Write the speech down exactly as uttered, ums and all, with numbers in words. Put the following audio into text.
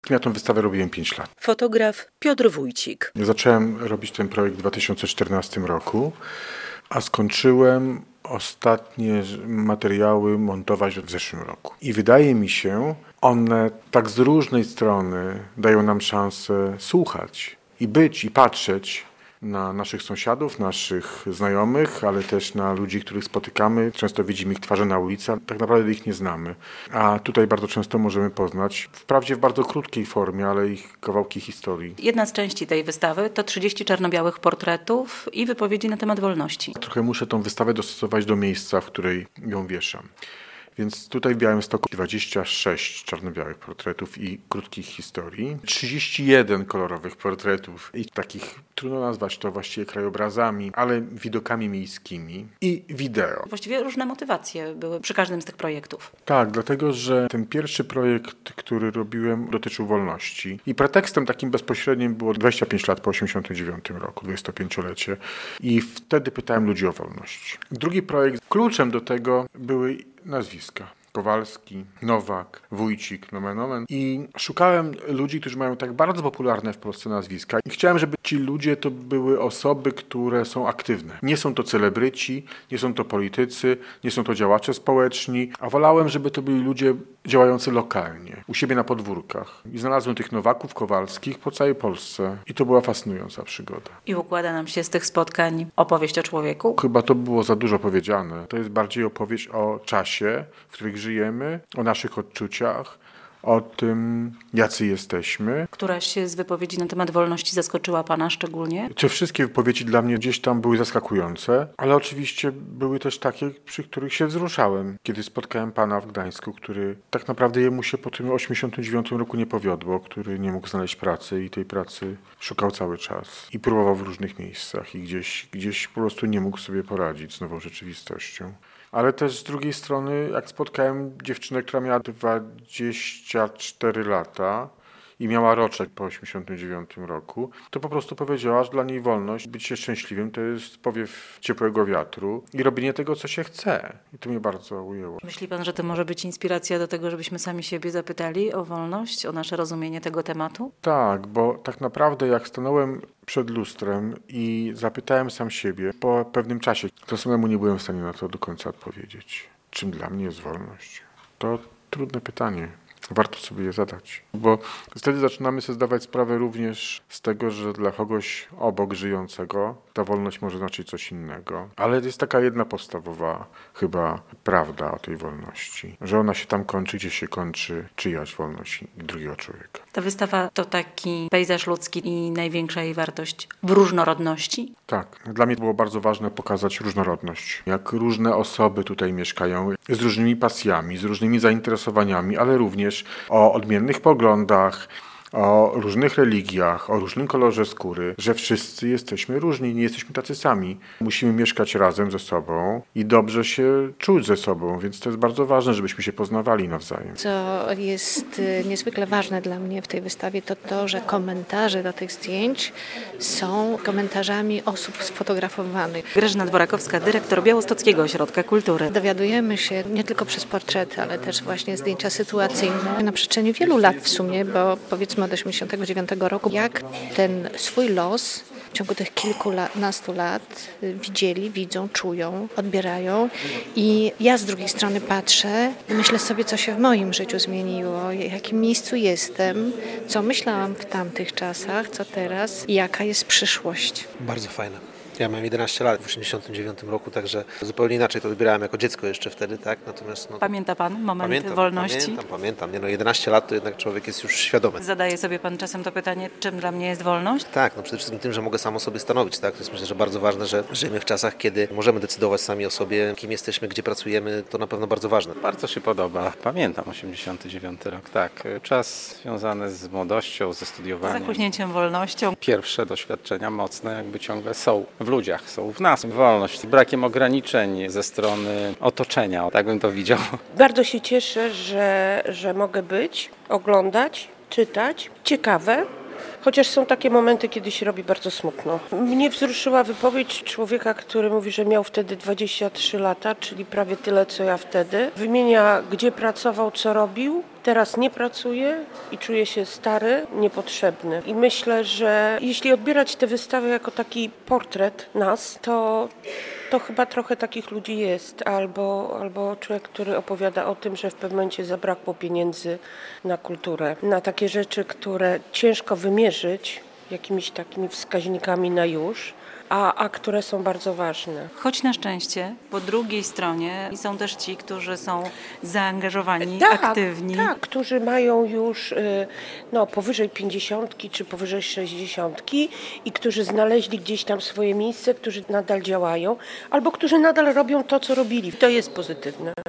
Ja tę wystawę robiłem pięć lat. Fotograf Piotr Wójcik. Zacząłem robić ten projekt w dwa tysiące czternastym roku, a skończyłem ostatnie materiały montować w zeszłym roku. I wydaje mi się, one tak z różnej strony dają nam szansę słuchać i być i patrzeć na naszych sąsiadów, naszych znajomych, ale też na ludzi, których spotykamy. Często widzimy ich twarze na ulicy, tak naprawdę ich nie znamy. A tutaj bardzo często możemy poznać, wprawdzie w bardzo krótkiej formie, ale ich kawałki historii. Jedna z części tej wystawy to trzydzieści czarno-białych portretów i wypowiedzi na temat wolności. Trochę muszę tą wystawę dostosować do miejsca, w której ją wieszam. Więc tutaj w Białymstoku dwadzieścia sześć czarno-białych portretów i krótkich historii, trzydzieści jeden kolorowych portretów i takich, trudno nazwać to właściwie krajobrazami, ale widokami miejskimi i wideo. Właściwie różne motywacje były przy każdym z tych projektów. Tak, dlatego że ten pierwszy projekt, który robiłem, dotyczył wolności. I pretekstem takim bezpośrednim było dwadzieścia pięć lat po osiemdziesiątym dziewiątym roku, dwudziestopięciolecie. I wtedy pytałem ludzi o wolność. Drugi projekt, kluczem do tego były nazwiska. Kowalski, Nowak, Wójcik, nomen omen. I szukałem ludzi, którzy mają tak bardzo popularne w Polsce nazwiska. I chciałem, żeby ci ludzie to były osoby, które są aktywne. Nie są to celebryci, nie są to politycy, nie są to działacze społeczni, a wolałem, żeby to byli ludzie działający lokalnie, u siebie na podwórkach. I znalazłem tych Nowaków, Kowalskich po całej Polsce. I to była fascynująca przygoda. I układa nam się z tych spotkań opowieść o człowieku? Chyba to było za dużo powiedziane. To jest bardziej opowieść o czasie, w którym żyjemy, o naszych odczuciach, o tym, jacy jesteśmy. Któraś z wypowiedzi na temat wolności zaskoczyła Pana szczególnie? Czy wszystkie wypowiedzi dla mnie gdzieś tam były zaskakujące, ale oczywiście były też takie, przy których się wzruszałem. Kiedy spotkałem pana w Gdańsku, który tak naprawdę jemu się po tym osiemdziesiątym dziewiątym roku nie powiodło, który nie mógł znaleźć pracy i tej pracy szukał cały czas. I próbował w różnych miejscach i gdzieś, gdzieś po prostu nie mógł sobie poradzić z nową rzeczywistością. Ale też z drugiej strony, jak spotkałem dziewczynę, która miała dwadzieścia cztery lata i miała roczek po osiemdziesiątym dziewiątym roku, to po prostu powiedziała, że dla niej wolność, bycie szczęśliwym, to jest powiew ciepłego wiatru i robienie tego, co się chce. I to mnie bardzo ujęło. Myśli Pan, że to może być inspiracja do tego, żebyśmy sami siebie zapytali o wolność, o nasze rozumienie tego tematu? Tak, bo tak naprawdę jak stanąłem przed lustrem i zapytałem sam siebie po pewnym czasie, to samemu nie byłem w stanie na to do końca odpowiedzieć. Czym dla mnie jest wolność? To trudne pytanie. Warto sobie je zadać, bo wtedy zaczynamy sobie zdawać sprawę również z tego, że dla kogoś obok żyjącego ta wolność może znaczyć coś innego. Ale jest taka jedna podstawowa chyba prawda o tej wolności, że ona się tam kończy, gdzie się kończy czyjaś wolność drugiego człowieka. Ta wystawa to taki pejzaż ludzki i największa jej wartość w różnorodności? Tak. Dla mnie było bardzo ważne pokazać różnorodność. Jak różne osoby tutaj mieszkają, z różnymi pasjami, z różnymi zainteresowaniami, ale również o odmiennych poglądach, o różnych religiach, o różnym kolorze skóry, że wszyscy jesteśmy różni, nie jesteśmy tacy sami. Musimy mieszkać razem ze sobą i dobrze się czuć ze sobą, więc to jest bardzo ważne, żebyśmy się poznawali nawzajem. Co jest niezwykle ważne dla mnie w tej wystawie, to to, że komentarze do tych zdjęć są komentarzami osób sfotografowanych. Grażyna Dworakowska, dyrektor Białostockiego Ośrodka Kultury. Dowiadujemy się nie tylko przez portrety, ale też właśnie zdjęcia sytuacyjne na przestrzeni wielu lat w sumie, bo powiedzmy od osiemdziesiątego dziewiątego roku, jak ten swój los w ciągu tych kilkunastu lat widzieli, widzą, czują, odbierają. I ja z drugiej strony patrzę i myślę sobie, co się w moim życiu zmieniło, w jakim miejscu jestem, co myślałam w tamtych czasach, co teraz i jaka jest przyszłość. Bardzo fajne. Ja miałem jedenaście lat w osiemdziesiątym dziewiątym roku, także zupełnie inaczej to odbierałem jako dziecko jeszcze wtedy, tak? Natomiast no, pamięta Pan momenty pamiętam, wolności? Pamiętam, pamiętam. Nie, no jedenaście lat to jednak człowiek jest już świadomy. Zadaje sobie Pan czasem to pytanie, czym dla mnie jest wolność? Tak, no przede wszystkim tym, że mogę sam o sobie stanowić, tak? To jest myślę, że bardzo ważne, że żyjemy w czasach, kiedy możemy decydować sami o sobie, kim jesteśmy, gdzie pracujemy, to na pewno bardzo ważne. Bardzo się podoba. Pamiętam osiemdziesiąty dziewiąty rok, tak. Czas związany z młodością, ze studiowaniem. Z zachłyśnięciem wolnością. Pierwsze doświadczenia mocne jakby ciągle są w ludziach, są w nas. Wolność, brakiem ograniczeń ze strony otoczenia, tak bym to widział. Bardzo się cieszę, że, że mogę być, oglądać, czytać. Ciekawe, chociaż są takie momenty, kiedy się robi bardzo smutno. Mnie wzruszyła wypowiedź człowieka, który mówi, że miał wtedy dwadzieścia trzy lata, czyli prawie tyle, co ja wtedy. Wymienia, gdzie pracował, co robił teraz nie pracuje i czuje się stary, niepotrzebny. I myślę, że jeśli odbierać tę wystawę jako taki portret nas, to to chyba trochę takich ludzi jest. Albo, albo człowiek, który opowiada o tym, że w pewnym momencie zabrakło pieniędzy na kulturę, na takie rzeczy, które ciężko wymierzyć jakimiś takimi wskaźnikami na już, a, a które są bardzo ważne. Choć na szczęście po drugiej stronie są też ci, którzy są zaangażowani, Tak, aktywni. tak, którzy mają już y, no, powyżej pięćdziesiątki czy powyżej sześćdziesiątki i którzy znaleźli gdzieś tam swoje miejsce, którzy nadal działają albo którzy nadal robią to, co robili. To jest pozytywne.